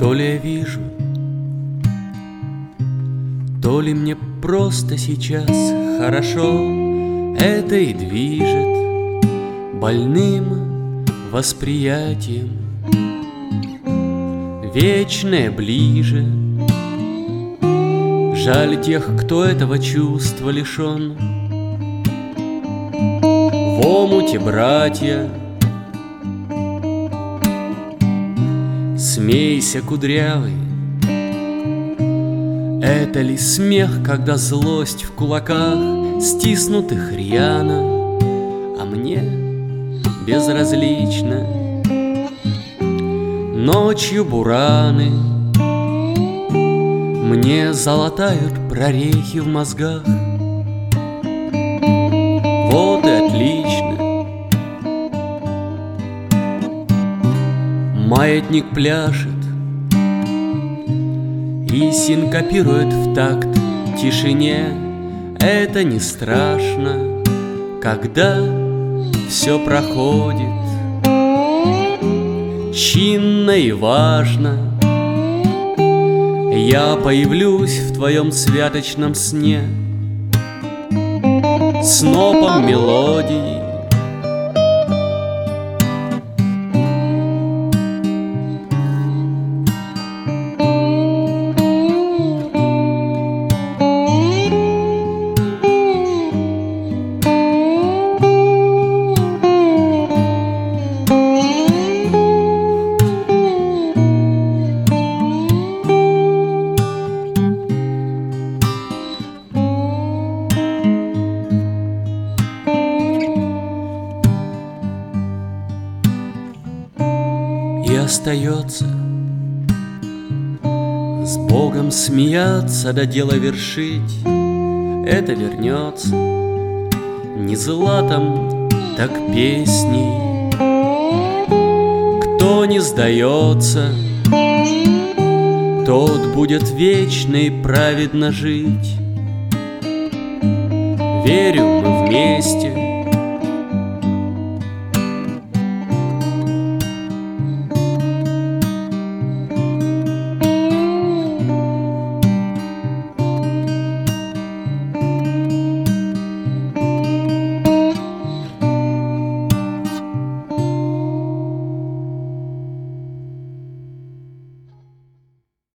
То ли я вижу, то ли мне просто сейчас хорошо, это и движет больным восприятием. Вечное ближе, жаль тех, кто этого чувства лишен. В омуте, братья, смейся, кудрявый. Это ли смех, когда злость в кулаках стиснутых рьяно, а мне безразлично? Ночью бураны мне залатают прорехи в мозгах. Вот и отлично. Маятник пляшет и синкопирует в такт тишине. Это не страшно, когда все проходит чинно и важно. Я появлюсь в твоем святочном сне снопом мелодий. И остается с Богом смеяться, да дело вершить. Это вернется не златом, так песней. Кто не сдается, тот будет вечно и праведно жить. Верю, мы вместе